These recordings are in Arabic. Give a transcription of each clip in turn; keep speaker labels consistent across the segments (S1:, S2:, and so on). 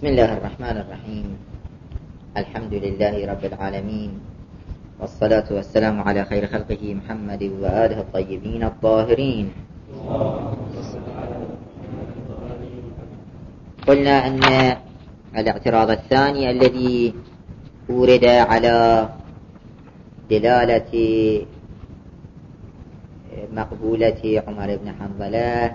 S1: بسم الله الرحمن الرحيم. الحمد لله رب العالمين، والصلاة والسلام على خير خلقه محمد وآله الطيبين الطاهرين. قلنا أن الاعتراض الثاني الذي ورد على دلالة مقبولة عمر بن حنظلة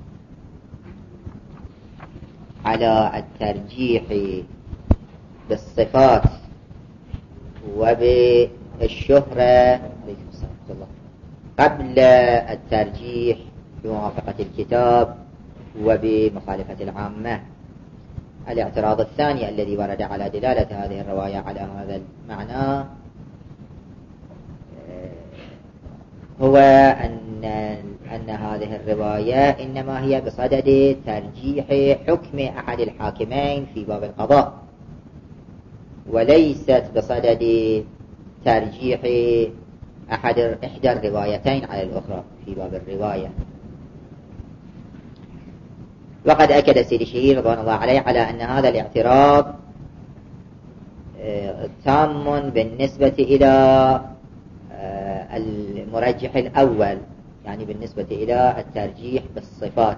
S1: على الترجيح بالصفات وبالشهرة قبل الترجيح بموافقة الكتاب وبمخالفة العامة. الاعتراض الثاني الذي ورد على دلالة هذه الرواية على هذا المعنى هو أن هذه الرواية إنما هي بصدد ترجيح حكم أحد الحاكمين في باب القضاء، وليست بصدد ترجيح إحدى الروايتين على الأخرى في باب الرواية. وقد أكد السيد الشهير رضوان الله عليه على أن هذا الاعتراض تام بالنسبة إلى المرجح الأول، يعني بالنسبة إلى الترجيح بالصفات.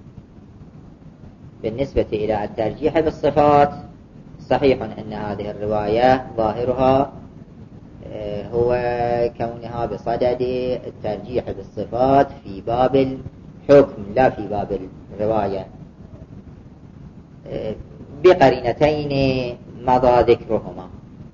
S1: بالنسبة إلى الترجيح بالصفات صحيح أن هذه الرواية ظاهرها هو كونها بصدد الترجيح بالصفات في باب الحكم لا في باب الرواية، بقرينتين مضى ذكرهما.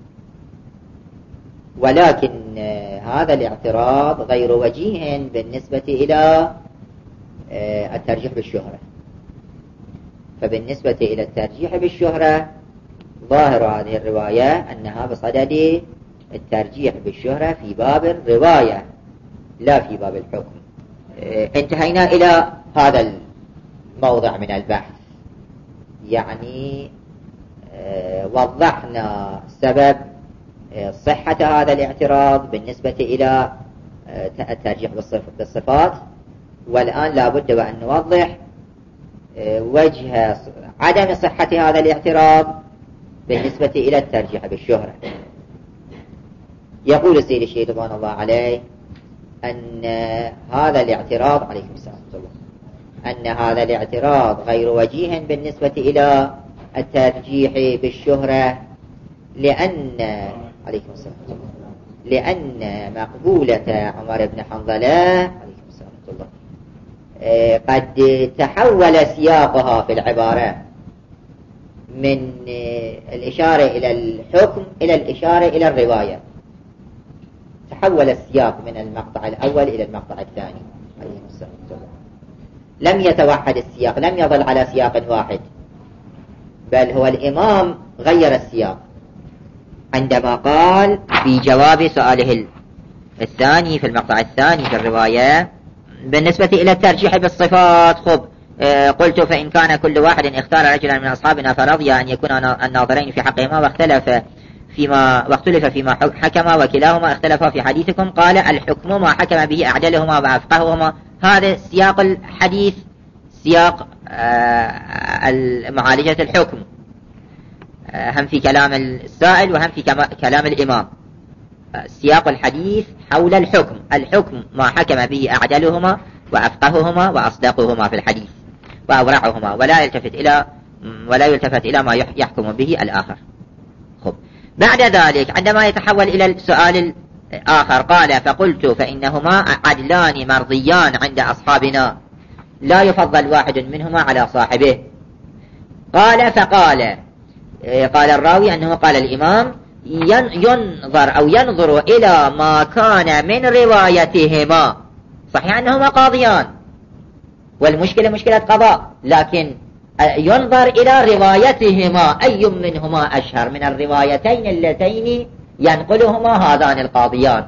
S1: ولكن هذا الاعتراض غير وجيه بالنسبة إلى الترجيح بالشهرة. فبالنسبة إلى الترجيح بالشهرة ظاهر هذه الرواية أنها بصدد الترجيح بالشهرة في باب الرواية لا في باب الحكم. انتهينا إلى هذا الموضع من البحث، يعني وضحنا سبب صحة هذا الاعتراض بالنسبة إلى الترجيح بالصفات، والآن لا بد وأن نوضح وجه عدم صحة هذا الاعتراض بالنسبة إلى الترجيح بالشهرة. يقول السيد الشيخ رضوان الله عليه أن هذا الاعتراض عليكم السلام أن هذا الاعتراض غير وجيه بالنسبة إلى الترجيح بالشهرة لأن مقبولة عمر بن حنظلة قد تحول سياقها في العبارة من الإشارة إلى الحكم إلى الإشارة إلى الرواية. تحول السياق من المقطع الأول إلى المقطع الثاني. لم يتوحد السياق، لم يظل على سياق واحد، بل هو الإمام غير السياق عندما قال في جواب سؤاله الثاني في المقطع الثاني في الرواية بالنسبة إلى الترجيح بالصفات. قلت فإن كان كل واحد اختار رجلا من أصحابنا فرضي أن يكون الناظرين في حقهما واختلف فيما حكما وكلاهما اختلفا في حديثكم، قال الحكم ما حكم به أعدلهما وأفقههما. هذا سياق الحديث، سياق معالجة الحكم، هم في كلام السائل وهم في كلام الإمام. سياق الحديث حول الحكم ما حكم به أعدلهما وأفقههما وأصدقهما في الحديث وأورعهما، ولا يلتفت إلى ما يحكم به الآخر. بعد ذلك عندما يتحول إلى السؤال الآخر قال فقلت فإنهما عدلان مرضيان عند أصحابنا لا يفضل واحد منهما على صاحبه. قال الراوي أنه قال الإمام ينظر إلى ما كان من روايتهما. صحيح أنهما قاضيان والمشكلة مشكلة قضاء، لكن ينظر إلى روايتهما أي منهما أشهر من الروايتين اللتين ينقلهما هذان القاضيان.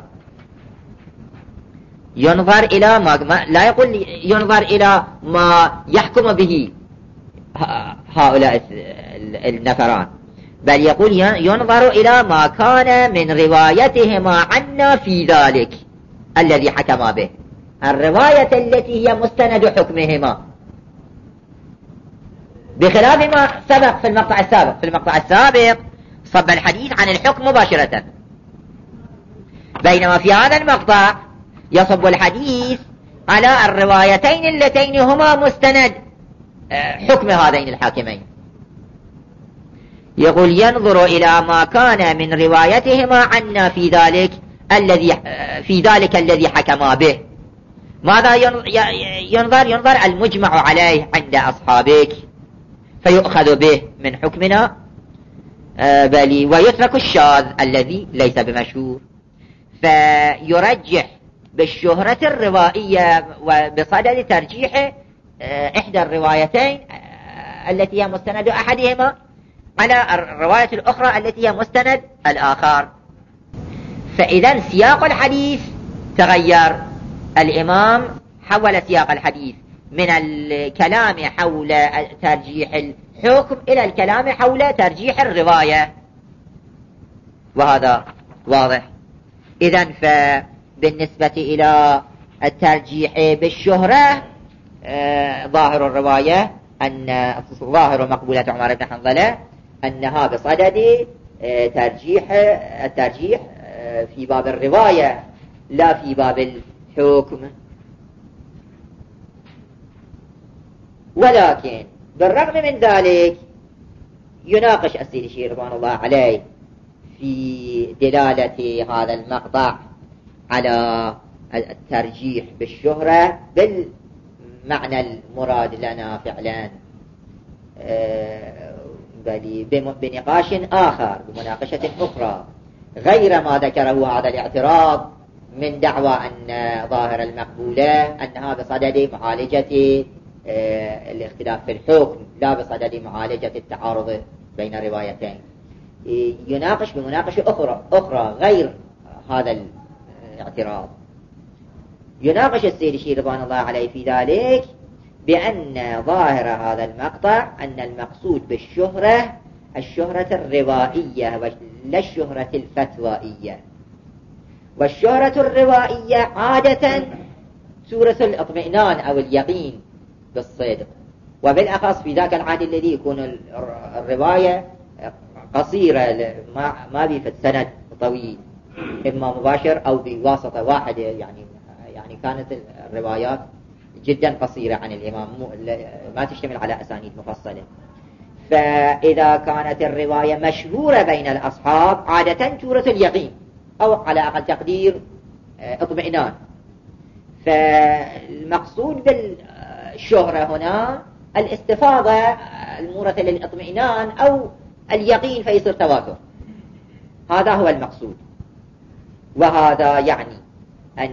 S1: ينظر إلى ما لا يقول ينظر إلى ما يحكم به هؤلاء النفران، بل يقول ينظر إلى ما كان من روايتهما عنا في ذلك الذي حكما به، الرواية التي هي مستند حكمهما. بخلاف ما سبق في المقطع السابق. في المقطع السابق صب الحديث عن الحكم مباشرة، بينما في هذا المقطع يصب الحديث على الروايتين اللتين هما مستند حكم هذين الحاكمين. يقول ينظر إلى ما كان من روايتهما عنا في ذلك الذي حكما به. ماذا ينظر المجمع عليه عند أصحابك فيؤخذ به من حكمنا ويترك الشاذ الذي ليس بمشهور، فيرجح بالشهرة الروائية وبصدد ترجيح إحدى الروايتين التي هي مستند أحدهما على الرواية الأخرى التي هي مستند الآخر. فإذا سياق الحديث تغير، الإمام حول سياق الحديث من الكلام حول ترجيح الحكم إلى الكلام حول ترجيح الرواية، وهذا واضح. إذن فبالنسبة إلى الترجيح بالشهرة ظاهر الرواية أن ظاهر مقبولة عمر بن حنظلة أنها بصدد الترجيح في باب الرواية لا في باب الحكم. ولكن بالرغم من ذلك يناقش السيد الشيخ رضوان الله عليه في دلالة هذا المقطع على الترجيح بالشهرة بالمعنى المراد لنا فعلا، بل بنقاش آخر، بمناقشة أخرى غير ما ذكره هذا الاعتراض من دعوى أن ظاهر المقبولة أنها بصدد معالجة الاختلاف في الحكم لا بصدد معالجة التعارض بين روايتين. يناقش بمناقشة أخرى غير هذا الاعتراض. يناقش السيد الشيخ رضوان الله عليه في ذلك بأن ظاهر هذا المقطع أن المقصود بالشهرة الشهرة الروائية لا الشهرة الفتوائية. والشهرة الروائية عادة سورة الاطمئنان أو اليقين بالصدق، وبالأخص في ذاك العهد الذي يكون الرواية قصيرة ما بيفت سند طويل، إما مباشر أو بواسطة واحد، يعني كانت الروايات جدا قصيرة عن الإمام ما تشتمل على أسانيد مفصلة. فإذا كانت الرواية مشهورة بين الأصحاب عادة سورة اليقين أو على أقل تقدير اطمئنان. فالمقصود بالشهرة هنا الاستفاضة المورثة للاطمئنان أو اليقين فيصير تواتر، هذا هو المقصود. وهذا يعني أن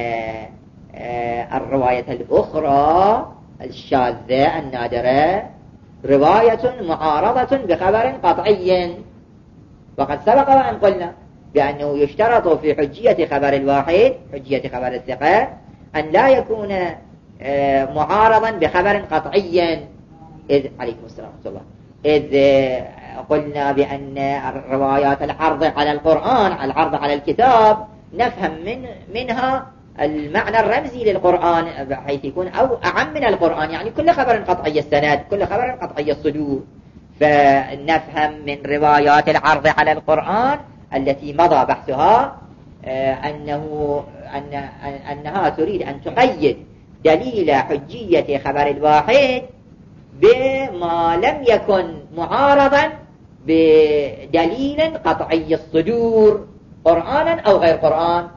S1: الرواية الأخرى الشاذة النادرة رواية معارضة بخبر قطعي، وقد سبق وأن قلنا بأنه يشترط في حجية خبر الواحد حجية خبر الثقة أن لا يكون معارضا بخبر قطعي. عليكم السلام ورحمة الله. إذ قلنا بأن الروايات العرض على القرآن العرض على الكتاب نفهم منها المعنى الرمزي للقرآن بحيث يكون أو أعم من القرآن، يعني كل خبر قطعي السند كل خبر قطعي الصدور. فنفهم من روايات العرض على القرآن التي مضى بحثها أنها تريد أن تقيد دليل حجية خبر الواحد بما لم يكن معارضا بدليل قطعي الصدور قرآنا أو غير قرآن.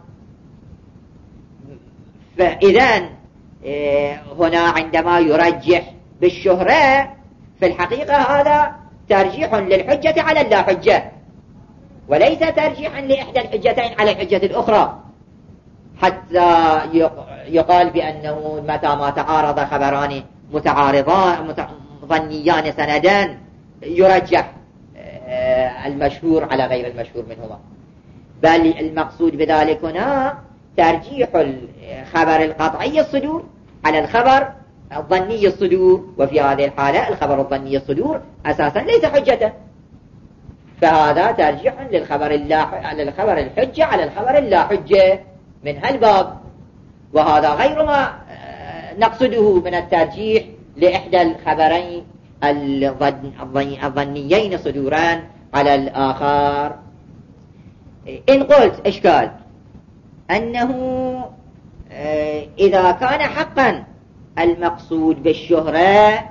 S1: فإذن هنا عندما يرجح بالشهرة في الحقيقة هذا ترجيح للحجة على اللا حجة، وليس ترجيحا لإحدى الحجتين على الحجة الأخرى، حتى يقال بأنه متى ما تعارض خبران متعارضان ظنيان سندان يرجح المشهور على غير المشهور منهما. بل المقصود بذلك هنا ترجيح الخبر القطعي الصدور على الخبر الظني الصدور، وفي هذه الحالة الخبر الظني الصدور أساسا ليس حجة، فهذا ترجيح للخبر الحجة على الخبر اللا حجة من هالباب. وهذا غير ما نقصده من الترجيح لإحدى الخبرين الظنيين صدورا على الآخر. إن قلت إشكال أنه إذا كان حقا المقصود بالشهرة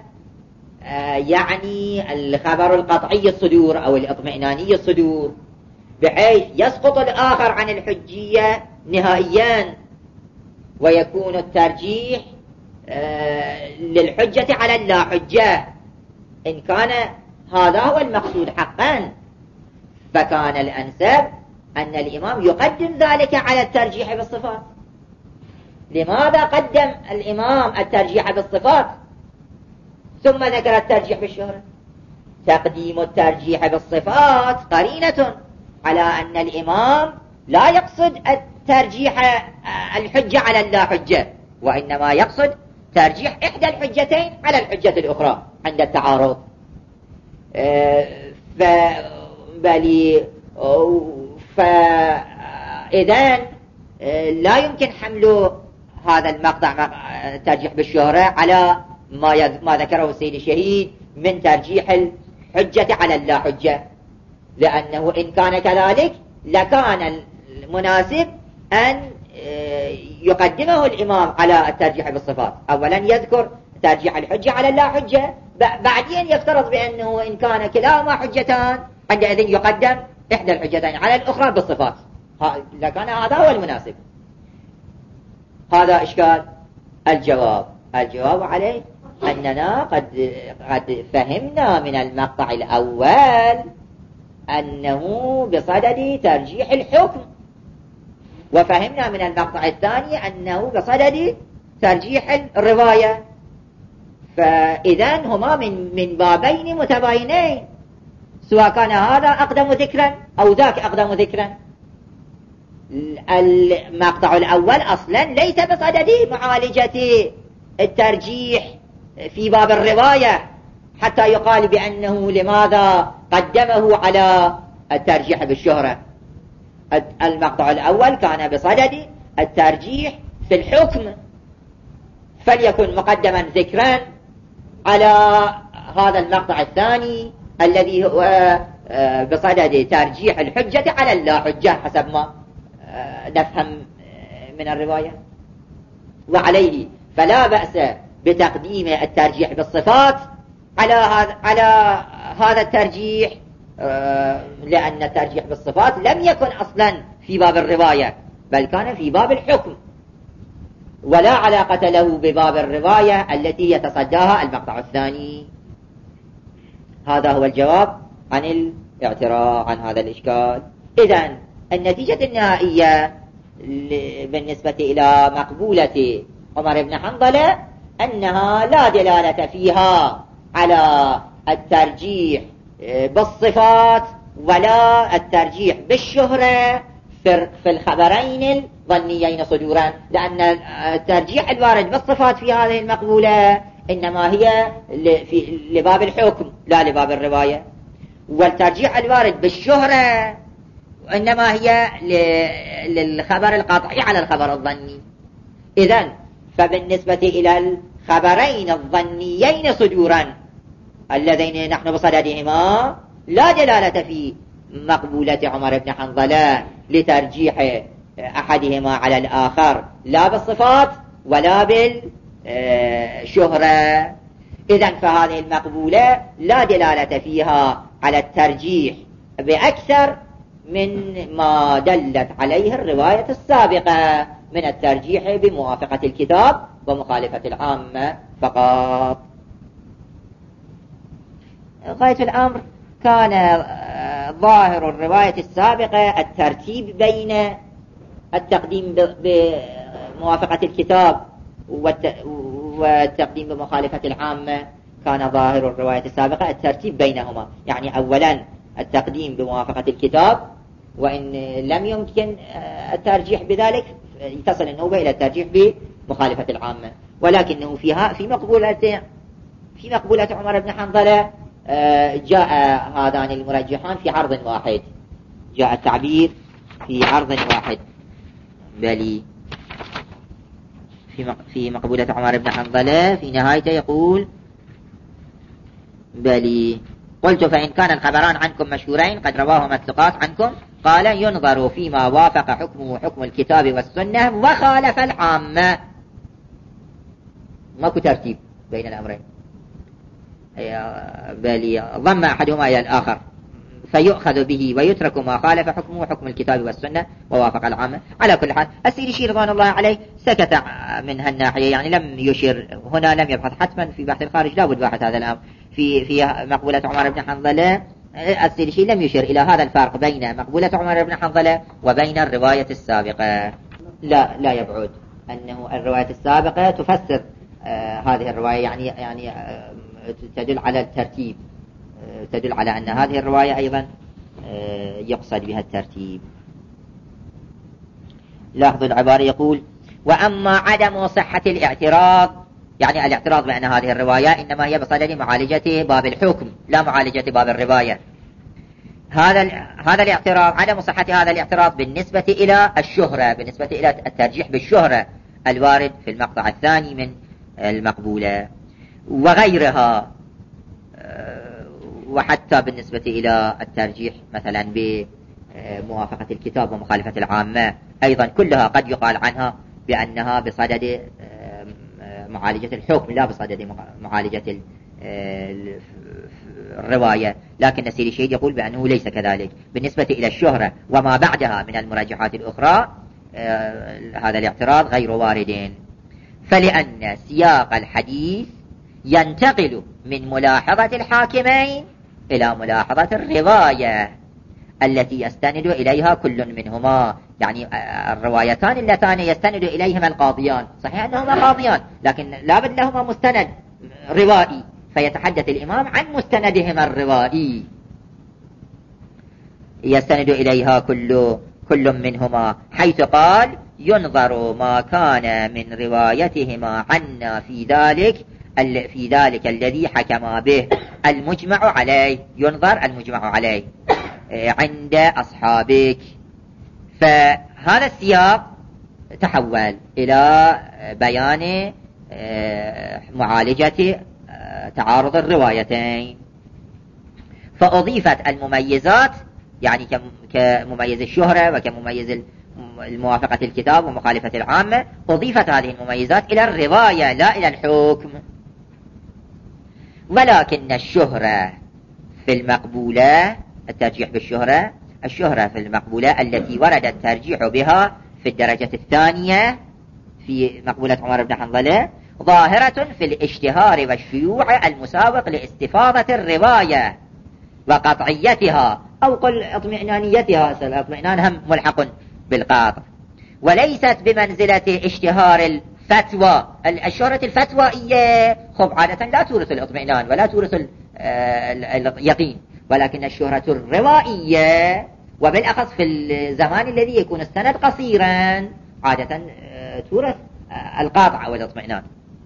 S1: يعني الخبر القطعي الصدور أو الإطمئناني الصدور بحيث يسقط الآخر عن الحجية نهائيا ويكون الترجيح للحجة على اللا حجة، إن كان هذا هو المقصود حقا فكان الأنسب أن الإمام يقدم ذلك على الترجيح بالصفات. لماذا قدم الإمام الترجيح بالصفات ثم ذكر الترجيح بالشهرة؟ تقديم الترجيح بالصفات قرينة على أن الإمام لا يقصد الترجيح الحجة على اللا حجة، وإنما يقصد ترجيح إحدى الحجتين على الحجة الأخرى عند التعارض. فإذن لا يمكن حمل هذا المقطع ترجيح بالشهرة على ما ذكره السيد الشهيد من ترجيح الحجة على اللا حجة، لأنه إن كان كذلك لكان المناسب أن يقدمه الإمام على الترجيح بالصفات. أولا يذكر ترجيح الحجة على اللا حجة، بعدين يفترض بأنه إن كان كلاهما حجتان عندئذ يقدم إحدى الحجتين على الأخرى بالصفات، لكان هذا هو المناسب. هذا إشكال. الجواب عليه أننا قد فهمنا من المقطع الأول أنه بصدد ترجيح الحكم، وفهمنا من المقطع الثاني أنه بصدد ترجيح الرواية، فإذن هما من بابين متباينين، سواء كان هذا أقدم ذكرا أو ذاك أقدم ذكرا. المقطع الأول أصلا ليس بصدد معالجة الترجيح في باب الرواية حتى يقال بأنه لماذا قدمه على الترجيح بالشهرة. المقطع الأول كان بصدد الترجيح في الحكم، فليكن مقدما ذكرا على هذا المقطع الثاني الذي هو بصدد ترجيح الحجة على اللا حجة حسب ما نفهم من الرواية. وعليه فلا بأس بتقديم الترجيح بالصفات على هذا الترجيح، لأن الترجيح بالصفات لم يكن أصلا في باب الرواية بل كان في باب الحكم، ولا علاقة له بباب الرواية التي يتصداها المقطع الثاني. هذا هو الجواب عن الاعتراض عن هذا الإشكال. إذن النتيجة النهائية بالنسبة إلى مقبولة عمر بن حنظلة أنها لا دلالة فيها على الترجيح بالصفات ولا الترجيح بالشهرة في الخبرين الظنيين صدورا، لأن الترجيح الوارد بالصفات في هذه المقبولة إنما هي لباب الحكم لا لباب الرواية، والترجيح الوارد بالشهرة إنما هي للخبر القطعي على الخبر الظني. إذن فبالنسبة إلى الخبرين الظنيين صدورا اللذين نحن بصددهما لا دلالة في مقبولة عمر بن حنظلة لترجيح أحدهما على الآخر لا بالصفات ولا بالشهرة. إذن فهذه المقبولة لا دلالة فيها على الترجيح بأكثر من ما دلت عليه الرواية السابقة من الترجيح بموافقة الكتاب ومخالفة العامة فقط. غاية الأمر كان ظاهر الرواية السابقة الترتيب بين التقديم بموافقة الكتاب والتقديم بمخالفة العامة. كان ظاهر الرواية السابقة الترتيب بينهما، يعني أولا التقديم بموافقة الكتاب، وإن لم يمكن الترجيح بذلك تصل النوبة إلى الترجيح بمخالفة العامة. ولكنه في مقبولة عمر بن حنظلة جاء هذان المرجحان في عرض واحد، جاء التعبير في عرض واحد. بل في مقبولة عمر بن حنظلة في نهايته يقول بلي. قلت فإن كان الخبران عنكم مشهورين قد رواهما الثقات عنكم قال ينظر فيما وافق حكمه حكم الكتاب والسنة وخالف العامة. ماكو ترتيب بين الأمرين، بل ضم أحدهما إلى الآخر فيؤخذ به ويترك ما خالف حكمه حكم الكتاب والسنة ووافق العامة. على كل حال السيرشي رضوان الله عليه سكت من هالناحية، يعني لم يشير هنا، لم يبحث. حتما في بحث الخارج لا بد بحث هذا الأمر. في مقبولة عمر بن حنظلة السيرشي لم يشير إلى هذا الفرق بين مقبولة عمر بن حنظلة وبين الرواية السابقة. لا يبعد أنه الرواية السابقة تفسر هذه الرواية، يعني تدل على الترتيب، تدل على أن هذه الرواية أيضا يقصد بها الترتيب. لاحظوا العبارة يقول وأما عدم صحة الاعتراض، يعني الاعتراض بأن هذه الرواية إنما هي بصدد معالجة باب الحكم لا معالجة باب الرواية. هذا الاعتراض، عدم صحة هذا الاعتراض بالنسبة إلى الشهرة، بالنسبة إلى الترجيح بالشهرة الوارد في المقطع الثاني من المقبولة وغيرها، وحتى بالنسبة إلى الترجيح مثلا بموافقة الكتاب ومخالفة العامة أيضا، كلها قد يقال عنها بأنها بصدد معالجة الحكم لا بصدد معالجة الرواية. لكن السيري شهيد يقول بأنه ليس كذلك بالنسبة إلى الشهرة وما بعدها من المراجحات الأخرى. هذا الاعتراض غير وارد، فلأن سياق الحديث ينتقل من ملاحظة الحاكمين إلى ملاحظة الرواية التي يستند إليها كل منهما، يعني الروايتان اللتان يستند إليهما القاضيان، صحيح أنهما قاضيان لكن لا بد لهما مستند روائي، فيتحدث الإمام عن مستندهما الروائي يستند إليها كل منهما، حيث قال ينظر ما كان من روايتهما عنا في ذلك الذي حكما به المجمع عليه، ينظر المجمع عليه عند أصحابك. فهذا السياق تحول إلى بيان معالجة تعارض الروايتين، فأضيفت المميزات يعني كمميز الشهرة وكمميز الموافقة الكتاب ومخالفة العامة، أضيفت هذه المميزات إلى الرواية لا إلى الحكم. ولكن الشهرة في المقبولة، الترجيح بالشهرة، الشهرة في المقبولة التي ورد الترجيح بها في الدرجة الثانية في مقبولة عمر بن حنظلة ظاهرة في الاشتهار والشيوع المساوق لاستفاضة الرواية وقطعيتها، أو قل اطمئنانيتها، الاطمئنان هم ملحق بالقاطع، وليست بمنزلة اشتهار الفتوى. الشهرة الفتوائية خب عادة لا تورث الاطمئنان ولا تورث اليقين، ولكن الشهرة الروائية وبالأخص في الزمان الذي يكون السند قصيرا عادة تورث القاطع والاطمئنان،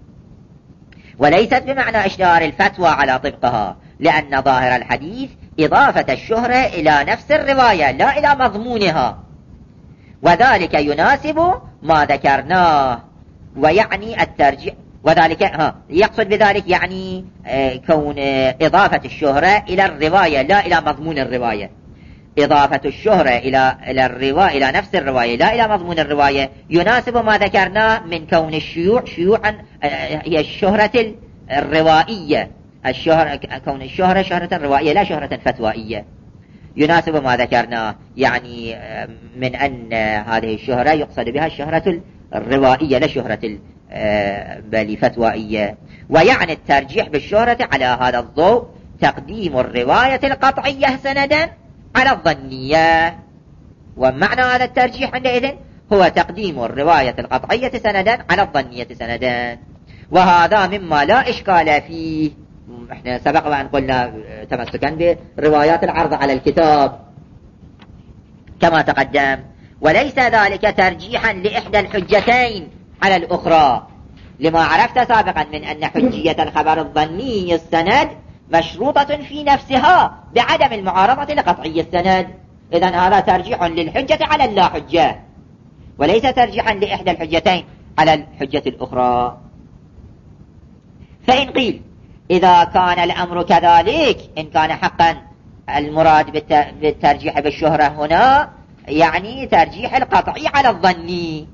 S1: وليست بمعنى اشتهار الفتوى على طبقها، لأن ظاهر الحديث إضافة الشهرة إلى نفس الرواية لا إلى مضمونها، وذلك يناسب ما ذكرناه، ويعني الترجيح، وذلك يقصد بذلك يعني كون إضافة الشهرة إلى الرواية لا إلى مضمون الرواية، إضافة الشهرة إلى الرواية إلى نفس الرواية لا إلى مضمون الرواية يناسب ما ذكرناه من كون الشيوع شيوعا هي الشهرة الروائية، كون الشهرة شهرة روائية لا شهرة فتوائية، يناسب ما ذكرناه، يعني من أن هذه الشهرة يقصد بها الشهرة الروائية لا شهرة بل فتوائية. ويعني الترجيح بالشهرة على هذا الضوء تقديم الرواية القطعية سندا على الظنية، ومعنى هذا الترجيح عندئذ هو تقديم الرواية القطعية سندا على الظنية سندا، وهذا مما لا إشكال فيه. احنا سبق وأن قلنا تمسكا بروايات العرض على الكتاب كما تقدم، وليس ذلك ترجيحا لإحدى الحجتين على الأخرى، لما عرفت سابقا من أن حجية الخبر الظني السند مشروطة في نفسها بعدم المعارضة لقطعي السند، إذن هذا ترجيح للحجة على اللا حجة، وليس ترجيحا لإحدى الحجتين على الحجة الأخرى. فإن قيل إذا كان الأمر كذلك، إن كان حقا المراد بالترجيح بالشهرة هنا يعني ترجيح القطعي على الظني،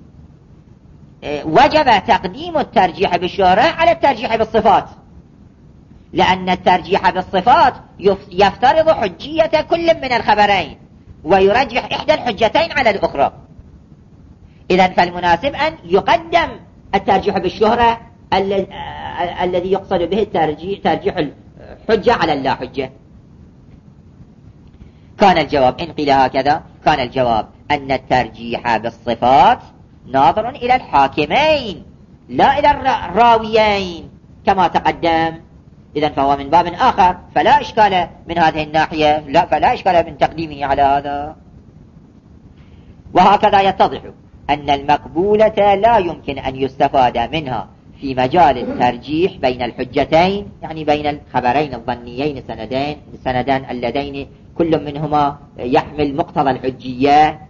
S1: وجب تقديم الترجيح بالشهرة على الترجيح بالصفات، لأن الترجيح بالصفات يفترض حجية كل من الخبرين ويرجح إحدى الحجتين على الأخرى. إذن فالمناسب أن يقدم الترجيح بالشهرة الذي يقصد به ترجيح الحجة على اللا حجة. كان الجواب إن قيل هكذا، كان الجواب أن الترجيح بالصفات ناظر إلى الحاكمين لا إلى الراويين كما تقدم. إذن فهو من باب آخر، فلا إشكال من هذه الناحية، فلا إشكال من تقديمه على هذا. وهكذا يتضح أن المقبولة لا يمكن أن يستفاد منها في مجال الترجيح بين الحجتين، يعني بين الخبرين الظنيين السندان اللذين كل منهما يحمل مقتضى الحجية،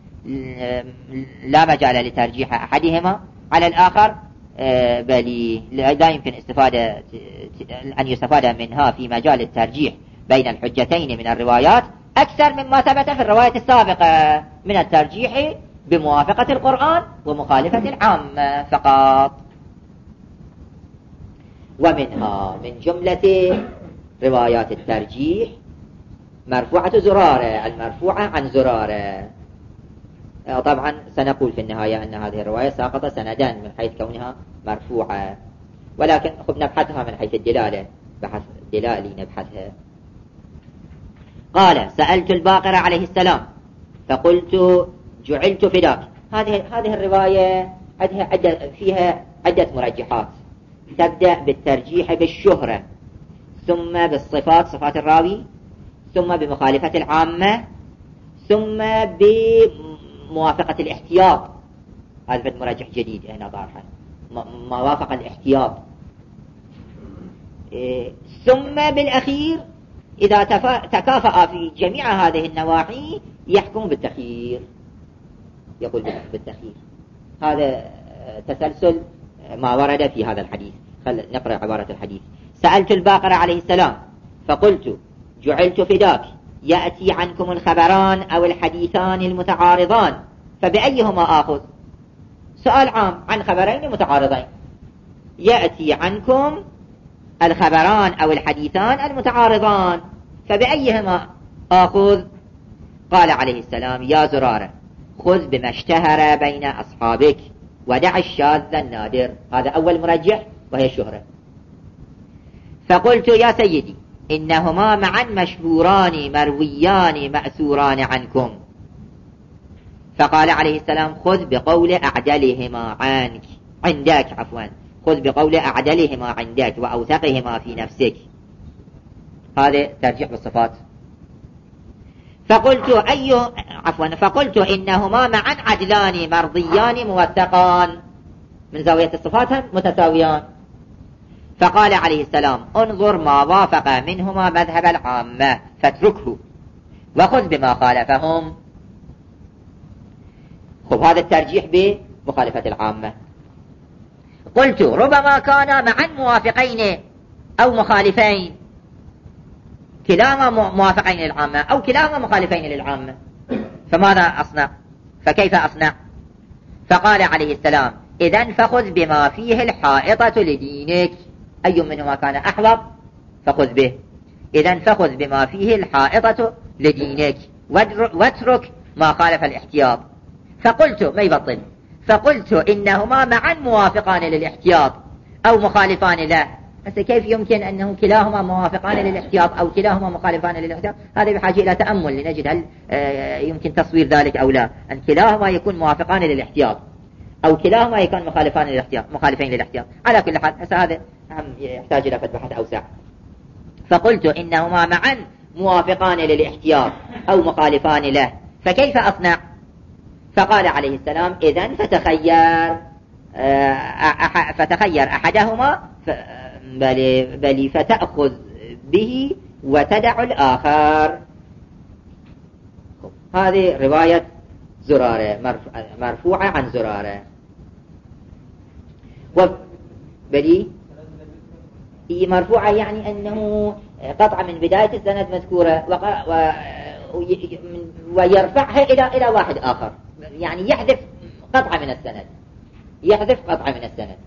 S1: لا مجال لترجيح أحدهما على الآخر، بل لا يمكن أن يستفاد منها في مجال الترجيح بين الحجتين من الروايات أكثر مما ثبت في الرواية السابقة من الترجيح بموافقة القرآن ومخالفة العامة فقط. ومنها من جملة روايات الترجيح مرفوعة زرارة، المرفوعة عن زرارة. طبعا سنقول في النهاية أن هذه الرواية ساقط سندا من حيث كونها مرفوعة، ولكن نبحثها من حيث الدلالة، بحث دلالي نبحثها. قال: سألت الباقر عليه السلام فقلت جعلت فداك. هذه الرواية فيها عدة مرجحات، تبدأ بالترجيح بالشهرة، ثم بالصفات، صفات الراوي، ثم بمخالفة العامة، ثم بموافقة الاحتياط. هذا مرجح جديد هنا ظاهر، ما وافق الاحتياط. ثم بالأخير إذا تكافأ في جميع هذه النواحي يحكم بالتخيير، يقول بالتخيير. هذا تسلسل ما ورد في هذا الحديث. نقرأ عبارة الحديث: سألت الباقر عليه السلام فقلت جعلت فداك، يأتي عنكم الخبران أو الحديثان المتعارضان فبأيهما آخذ؟ سؤال عام عن خبرين متعارضين، يأتي عنكم الخبران أو الحديثان المتعارضان فبأيهما آخذ؟ قال عليه السلام: يا زرارة، خذ بما اشتهر بين أصحابك ودع الشاذ النادر. هذا أول مرجح وهي الشهرة. فقلت: يا سيدي، إنهما معا مشهوران مرويان مأثوران عنكم. فقال عليه السلام: خذ بقول أعدلهما عندك خذ بقول أعدلهما عندك وأوثقهما في نفسك. هذا ترجيح بالصفات. فقلت إنهما معا عدلان مرضيان موثقان، من زاوية الصفات متساويان. فقال عليه السلام: انظر ما وافق منهما مذهب العامة فاتركه وخذ بما خالفهم. هذا الترجيح بمخالفة العامة. قلت: ربما كان معا موافقين أو مخالفين، كلاهما موافقين للعامة أو كلاهما مخالفين للعامة، فماذا أصنع؟ فكيف أصنع؟ فقال عليه السلام: إذن فخذ بما فيه الحائطة لدينك، أي منهما كان أحوط فخذ به. إذن فخذ بما فيه الحائطة لدينك واترك ما خالف الاحتياط. فقلت: ما يبطل، فقلت إنهما معا موافقان للاحتياط أو مخالفان له. بس كيف يمكن أنه كلاهما موافقان للاحتياط أو كلاهما مخالفان للاحتياط؟ هذا بحاجة إلى تأمل لنجد هل يمكن تصوير ذلك أو لا، أن كلاهما يكون موافقان للاحتياط أو كلاهما يكون مخالفين للاحتياط. على كل حال هذا يحتاج إلى بحث أوسع. فقلت إنهما معا موافقان للاحتياط أو مخالفان له، فكيف أصنع؟ فقال عليه السلام: إذن فتخير أحدهما بل فتأخذ به وتدع الآخر. هذه رواية زرارة مرفوعة عن زرارة. هي مرفوعة يعني أنه قطع من بداية السند مذكورة ويرفعها إلى واحد آخر، يعني يحذف قطعة من السند، يحذف قطعة من السند،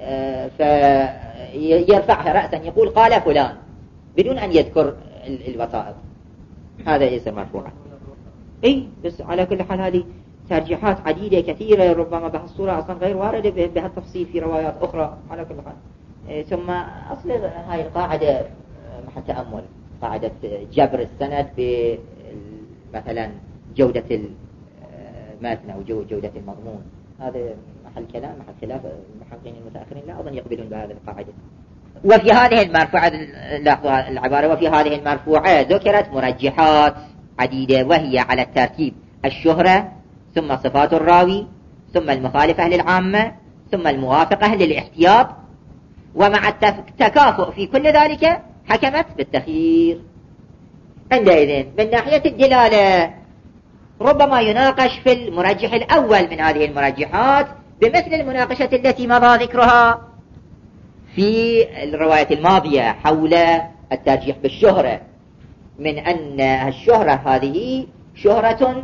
S1: فيرفعها رأسا يقول قال فلان بدون أن يذكر الوسائط، هذا يصير مرفوعا. بس على كل حال هذه ترجيحات عديدة كثيرة، ربما بهالصورة أصلا غير واردة بهالتفصيل في روايات أخرى. على كل حال ثم أصل هاي القاعدة محل تأمل، قاعدة جبر السند مثلا جودة المتن أو جودة المضمون، هذا محل كلام، محل خلاف المحققين المتأخرين لا أظن يقبلون بهذه القاعدة. وفي هذه المرفوعة لاحظوا العبارة، وفي هذه المرفوعة ذكرت مرجحات عديدة، وهي على الترتيب: الشهرة، ثم صفات الراوي، ثم المخالفة للعامة، ثم الموافقة للاحتياط، ومع التكافؤ في كل ذلك حكمت بالتخيير. عندئذ من ناحية الدلالة ربما يناقش في المرجح الأول من هذه المرجحات بمثل المناقشة التي مضى ذكرها في الرواية الماضية حول الترجيح بالشهرة، من أن الشهرة هذه شهرة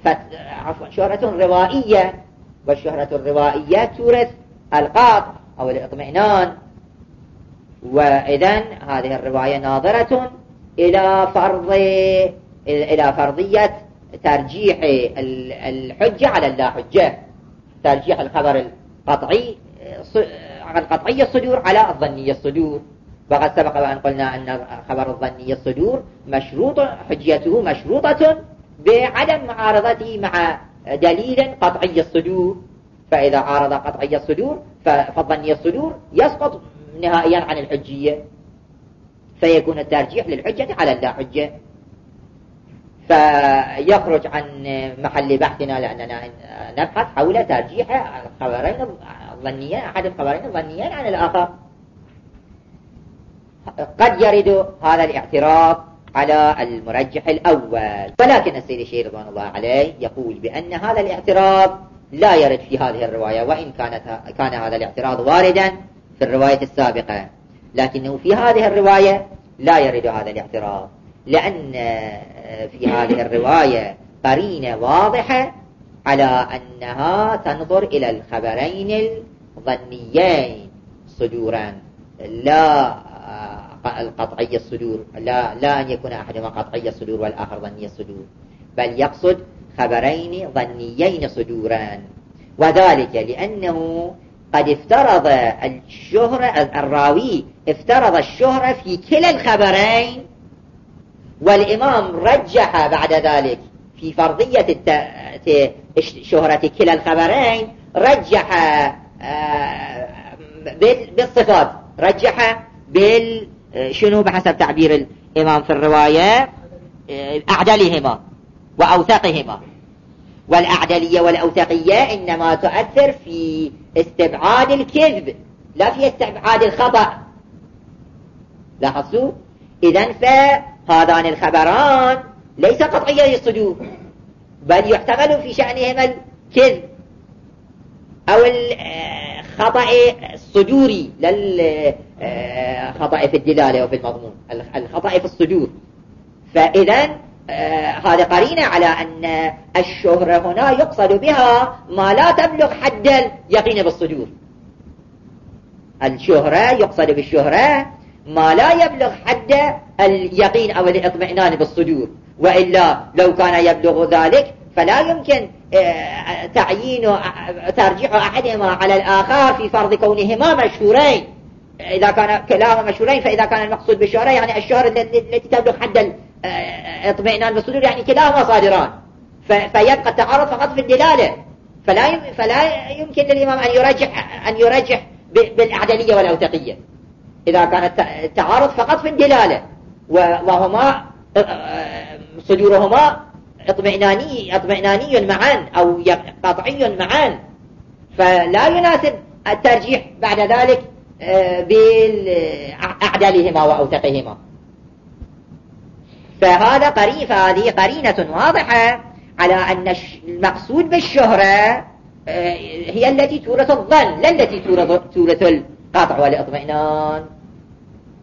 S1: روائية، والشهرة الروائية تورث القاطع أو الاطمئنان، وإذن هذه الرواية ناظرة إلى فرضية ترجيح الحجة على اللا حجة، ترجيح الخبر القطعي الصدور على الظني الصدور. وقد سبق وأن قلنا أن خبر الظني الصدور حجيته مشروطة بعدم معارضته مع دليل قطعي الصدور، فإذا عارض قطعي الصدور فالظني الصدور يسقط نهائيا عن الحجية، فيكون الترجيح للحجة على اللا حجة، فيخرج عن محل بحثنا لأننا نبحث حول ترجيح الخبرين الظنيين، أحد الخبرين الظنيين عن الآخر. قد يرد هذا الاعتراض على المرجح الأول، ولكن السيد الشيخ رضوان الله عليه يقول بأن هذا الاعتراض لا يرد في هذه الرواية، وإن كان هذا الاعتراض واردا في الرواية السابقة، لكنه في هذه الرواية لا يرد هذا الاعتراض، لأن في هذه الرواية قرينة واضحة على أنها تنظر إلى الخبرين الظنيين صدورا، لا القطعي الصدور، لا أن يكون أحدهما قطعي الصدور والآخر ظني الصدور، بل يقصد خبرين ظنيين صدورا، وذلك لأنه قد افترض الراوي افترض الشهرة في كلا الخبرين، والإمام رجح بعد ذلك في فرضية شهرة كلا الخبرين، رجح بالصفات، رجح شنو بحسب تعبير الإمام في الرواية أعدلهما وأوثقهما، والأعدلية والأوثقية إنما تؤثر في استبعاد الكذب لا في استبعاد الخطأ. لاحظوا؟ إذن فهذان الخبران ليس قطعيي الصدور، بل يحتمل في شأنهما الكذب أو الخطأ الصدوري، للخطأ في الدلالة وفي المضمون، الخطأ في الصدور. فإذن هذا قرينة على أن الشهرة هنا يقصد بها ما لا تبلغ حد اليقين بالصدور. الشهرة يقصد بالشهرة ما لا يبلغ حد اليقين أو الاطمئنان بالصدور، وإلا لو كان يبلغ ذلك فلا يمكن ترجيح أحدهما على الآخر في فرض كونهما مشهورين. إذا كان كلاهما مشهورين، فإذا كان المقصود بالشهرة يعني الشهرة التي تبلغ حد الاطمئنان بالصدور، يعني كلاهما صادران، فيبقى التعارض فقط في الدلالة، فلا يمكن للإمام أن يرجح بالأعدلية والأوثقية إذا كان التعارض فقط في الدلالة، وهما صدورهما اطمئناني معا أو قطعي معا، فلا يناسب الترجيح بعد ذلك بالأعدلهما وأوثقهما. فهذه قرينة واضحة على أن المقصود بالشهرة هي التي تورث الظن، لا التي تورث القطع والاطمئنان.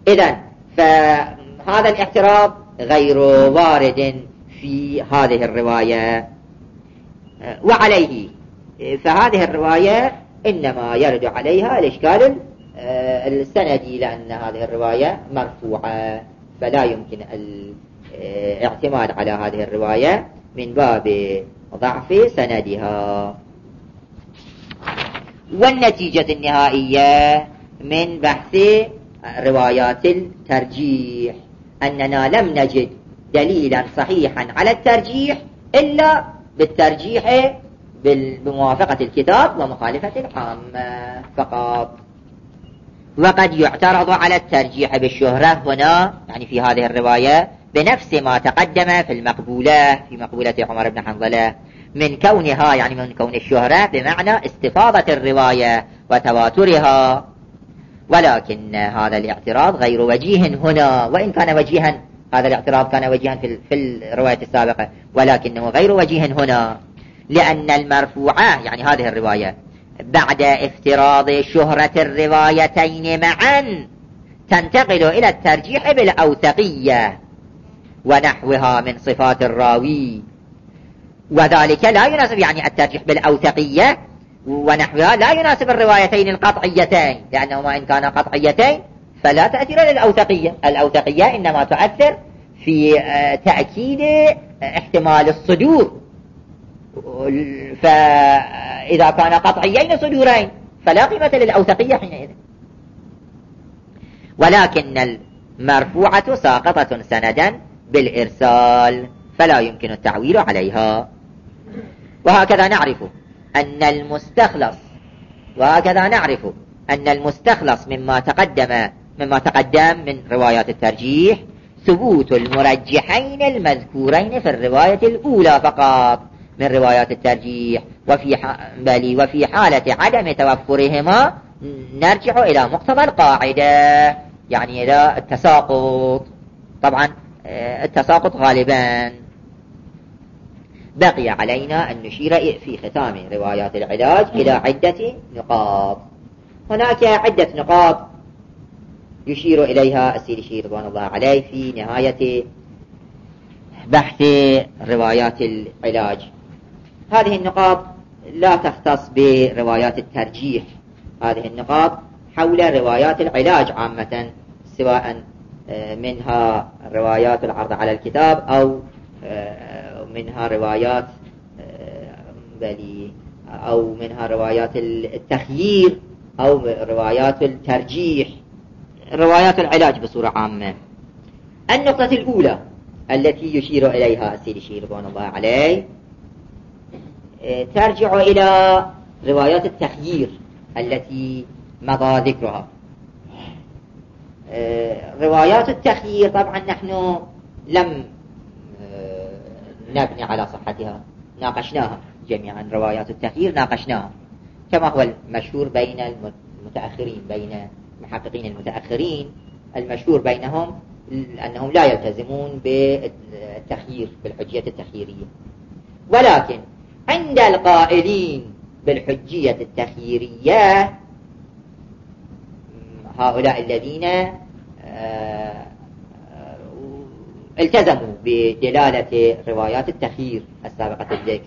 S1: إذن فهذا الاعتراض غير وارد في هذه الرواية، وعليه فهذه الرواية إنما يرد عليها الإشكال السندي، لأن هذه الرواية مرفوعة فلا يمكن الاعتماد على هذه الرواية من باب ضعف سندها. والنتيجة النهائية من بحث روايات الترجيح أننا لم نجد دليلا صحيحا على الترجيح إلا بالترجيح بموافقة الكتاب ومخالفة العامة فقط. وقد يعترض على الترجيح بالشهرة هنا، يعني في هذه الرواية، بنفس ما تقدم في المقبولة، في مقبولة عمر بن حنظلة، من كونها يعني من كون الشهرة بمعنى استفاضة الرواية وتواترها. ولكن هذا الاعتراض غير وجيه هنا، وإن كان وجيها، هذا الاعتراض كان وجيها في الرواية السابقة، ولكنه غير وجيه هنا، لأن المرفوعة يعني هذه الرواية بعد افتراض شهرة الروايتين معا تنتقل إلى الترجيح بالأوثقية ونحوها من صفات الراوي، وذلك لا يناسب، يعني الترجيح بالأوثقية ونحوها لا يناسب الروايتين القطعيتين، لأنهما إن كانا قطعيتين فلا تأثير للأوثقية. الأوثقية إنما تؤثر في تأكيد احتمال الصدور، فإذا كان قطعيين صدورين فلا قيمة للأوثقية حينئذ. ولكن المرفوعة ساقطة سندا بالإرسال فلا يمكن التعويل عليها. وهكذا نعرف أن المستخلص مما تقدم من روايات الترجيح ثبوت المرجحين المذكورين في الرواية الأولى فقط من روايات الترجيح، وفي حالة عدم توفرهما نرجع إلى مقتضى القاعدة، يعني إلى التساقط. طبعا التساقط غالبا. بقي علينا أن نشير في ختام روايات العلاج إلى عدة نقاط. هناك عدة نقاط يشير إليها السيد الشيخ رضوان الله عليه في نهاية بحث روايات العلاج. هذه النقاط لا تختص بروايات الترجيح، هذه النقاط حول روايات العلاج عامة، سواء منها روايات العرض على الكتاب أو منها روايات أو منها روايات التخيير أو روايات الترجيح، روايات العلاج بصورة عامة. النقطة الأولى التي يشير إليها السيد الشيخ رضوان الله عليه ترجع إلى روايات التخيير التي مضى ذكرها. روايات التخيير طبعا نحن لم نبني على صحتها، ناقشناها جميعا. روايات التخيير ناقشناها كما هو المشهور بين المتأخرين، بين محققين المتأخرين، المشهور بينهم أنهم لا يلتزمون بالتخيير، بالحجية التخييرية. ولكن عند القائلين بالحجية التخييرية، هؤلاء الذين التزموا بدلالة روايات التخيير السابقة الذكر،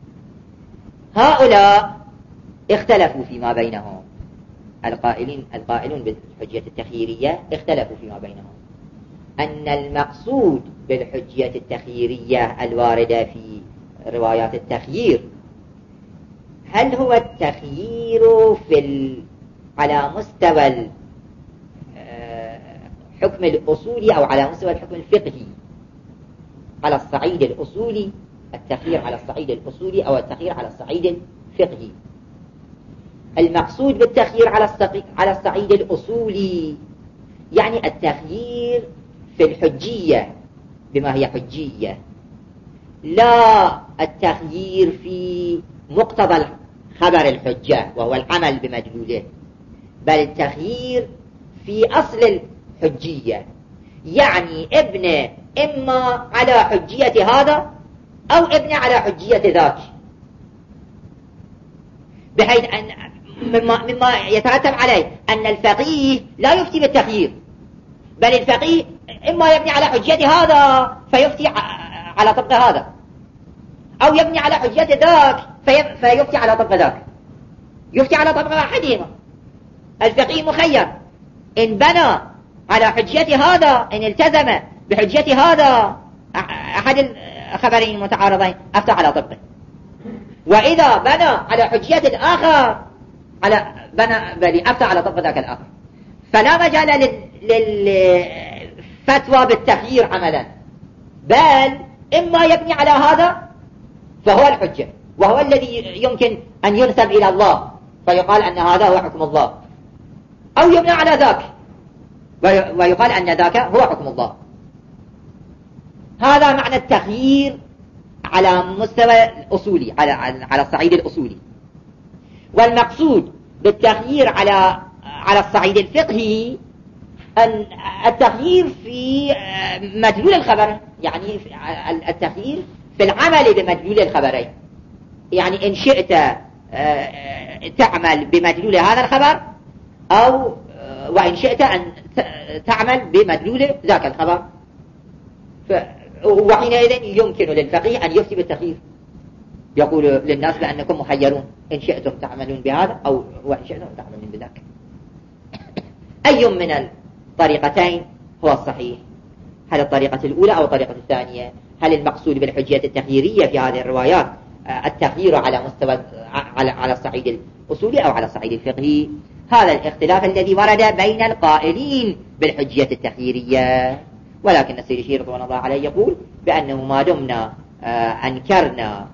S1: هؤلاء اختلفوا فيما بينهم. القائلون بالحجية التخييرية اختلفوا فيما بينهم أن المقصود بالحجية التخييرية الواردة في روايات التخيير هل هو التخيير على مستوى الحكم الأصولي أو على مستوى الحكم الفقهي، على الصعيد الأصولي، التخيير على الصعيد الأصولي أو التخيير على الصعيد الفقهي. المقصود بالتخيير على الصعيد الأصولي يعني التخيير في الحجية بما هي حجية، لا التخيير في مقتضى خبر الحجة وهو العمل بمدلوله، بل التخيير في أصل الحجية، يعني ابن إما على حجية هذا أو ابن على حجية ذاك، بحيث أن مما يترتب عليه أن الفقيه لا يفتي بالتخيير، بل الفقيه إما يبني على حجة هذا فيفتي على طبق هذا، أو يبني على حجة ذاك فيفتي على طبق ذاك، يفتي على طبق أحدهما. الفقيه مخير، إن بنى على حجة هذا، إن التزم بحجة هذا أحد الخبرين المتعارضين أفتى على طبقه، وإذا بنى على حجية الآخر بني أفتى على طبق ذاك الآخر. فلا مجال للفتوى بالتخيير عملا، بل إما يبني على هذا فهو الحجة، وهو الذي يمكن أن ينسب إلى الله فيقال أن هذا هو حكم الله، أو يبنى على ذاك ويقال أن ذاك هو حكم الله. هذا معنى التخيير على مستوى الأصولي، على الصعيد الأصولي. والمقصود بالتخيير على الصعيد الفقهي أن التخيير في مدلول الخبر، يعني التخيير في العمل بمدلول الخبرين، يعني إن شئت تعمل بمدلول هذا الخبر، أو وإن شئت أن تعمل بمدلول ذاك الخبر. وحينئذ يمكن للفقيه أن يفتي بالتخيير، يقول للناس بأنكم مخيرون، إن شئتم تعملون بهذا أو وإن شئتم تعملون بذاك. أي من الطريقتين هو الصحيح؟ هل الطريقة الأولى أو الطريقة الثانية؟ هل المقصود بالحجية التخييرية في هذه الروايات التخيير على مستوى على الصعيد الأصولي أو على الصعيد الفقهي؟ هذا الاختلاف الذي ورد بين القائلين بالحجية التخييرية. ولكن السيد الشيخ رضوان الله عليه يقول بأنه ما دمنا أنكرنا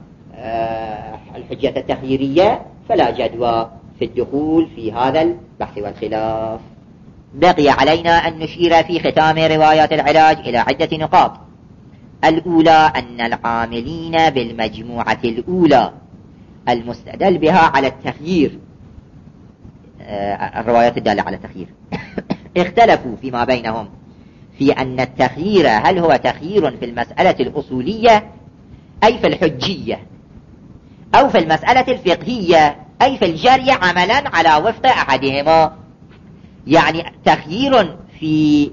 S1: الحجية التخييرية فلا جدوى في الدخول في هذا البحث والخلاف. بقي علينا أن نشير في ختام روايات العلاج إلى عدة نقاط. الأولى أن العاملين بالمجموعة الأولى المستدل بها على التخيير، الروايات الدالة على التخيير، اختلفوا فيما بينهم في أن التخيير هل هو تخيير في المسألة الأصولية أي في الحجية، أو في المسألة الفقهية أي في الجري عملا على وفق أحدهما. يعني تخيير في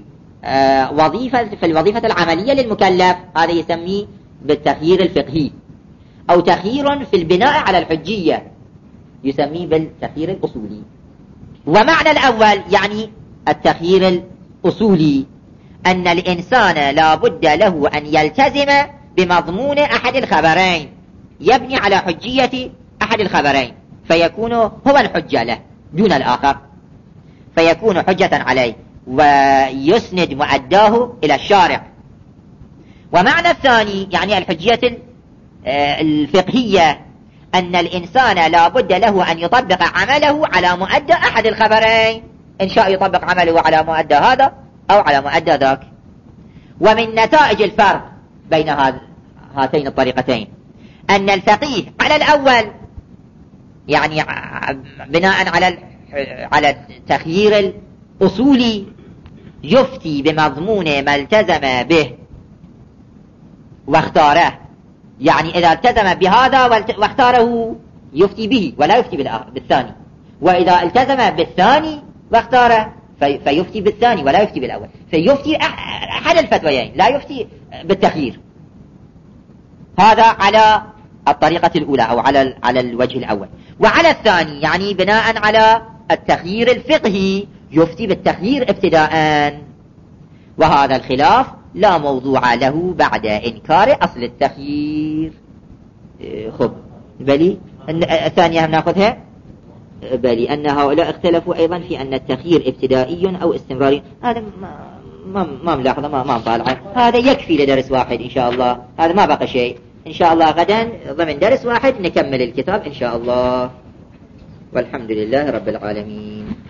S1: الوظيفة العملية للمكلف هذا يسميه بالتخيير الفقهي، أو تخيير في البناء على الحجية يسميه بالتخيير الأصولي. ومعنى الأول يعني التخيير الأصولي أن الإنسان لا بد له أن يلتزم بمضمون أحد الخبرين، يبني على حجية أحد الخبرين فيكون هو الحجة له دون الآخر، فيكون حجة عليه ويسند مؤداه إلى الشارع. ومعنى الثاني يعني الحجية الفقهية أن الإنسان لا بد له أن يطبق عمله على مؤدى أحد الخبرين، إن شاء يطبق عمله على مؤدى هذا أو على مؤدى ذاك. ومن نتائج الفرق بين هاتين الطريقتين أن الفقيه على الأول يعني بناء على التخيير الأصولي يفتي بمضمون ما التزم به واختاره، يعني إذا التزم بهذا واختاره يفتي به ولا يفتي بالثاني، وإذا التزم بالثاني واختاره فيفتي بالثاني ولا يفتي بالأول، فيفتي أحد الفتويين لا يفتي بالتخيير. هذا على الطريقة الأولى أو على الوجه الأول. وعلى الثاني يعني بناء على التخيير الفقهي يفتي بالتخيير ابتداء، وهذا الخلاف لا موضوع له بعد إنكار أصل التخيير. خب بلي الثانية هم نأخذها. بلي أن هؤلاء اختلفوا أيضا في أن التخيير ابتدائي أو استمراري. هذا ما ملاحظة ما مطالعة، هذا يكفي لدرس واحد إن شاء الله، هذا ما بقى شيء. إن شاء الله غدا ضمن درس واحد نكمل الكتاب إن شاء الله، والحمد لله رب العالمين.